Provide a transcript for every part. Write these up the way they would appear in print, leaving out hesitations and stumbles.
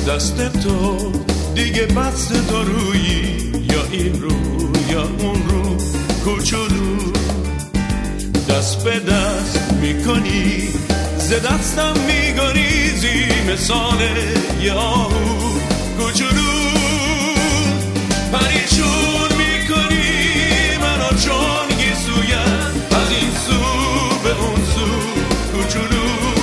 دست تو دیگه بس دارویی، یا این رو یا اون رو کوچولو، دست به دست میکنی ز دستم میگریزی مثال یه آهو کوچولو، پریشون میکنی منو چون گیسویم از این سو به اون سو کوچولو،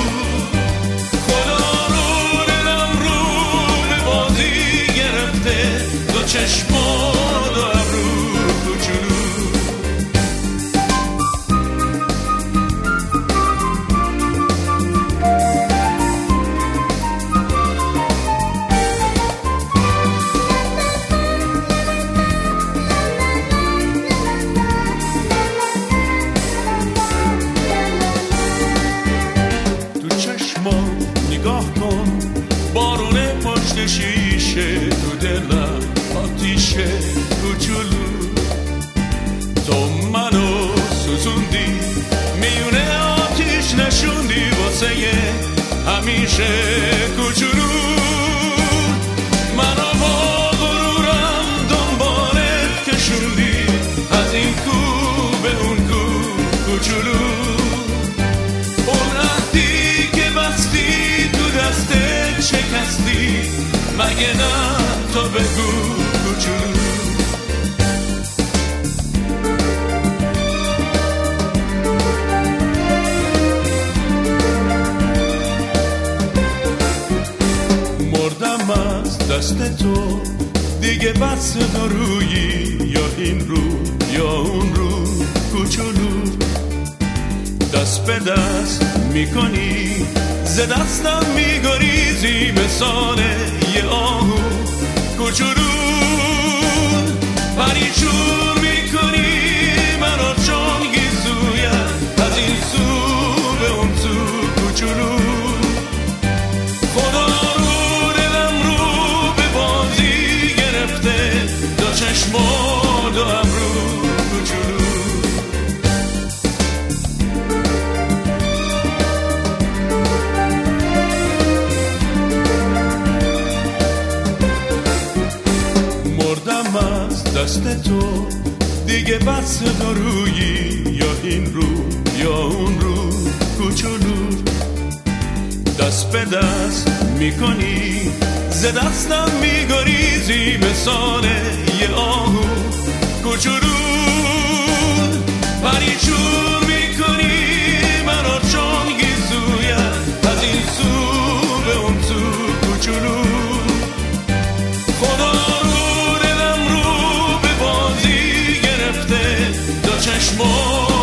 خدا رو دلم رو به بازی گرفته دو چشمان و ابرو کوچولو. نگاه کن بارون پشت شیشه، تو دلم آتیشه کوچولو، تو منو سوزوندی میونه آتیش نشوندی واسه همیشه کوچولو، منو با غرورم دنبالت کشوندی از این کو به اون کو کوچولو، شکستی مگه نه تو بگو کوچولو. مردم از دست تو دیگه بس دارویی، یا این رو یا اون رو کوچولو، دست به دست میکنی ز دستم میگریزی مثال یه آهو کوچولو، پریچون میکنی منو چون گیزویم از این سو به اون سو کوچولو، خدا رو دلم رو به بازی گرفته دو چشمان و ابرو کوچولو. از دست تو دیگه بس دارویی، یا این رو یا اون رو کوچولو، دست به دست میکنی ز دستم میگریزی مثال یه آهو کوچولو، پریچون میکنی منو چون گیزویم از این سو به اون سو کوچولو، خدا چشمان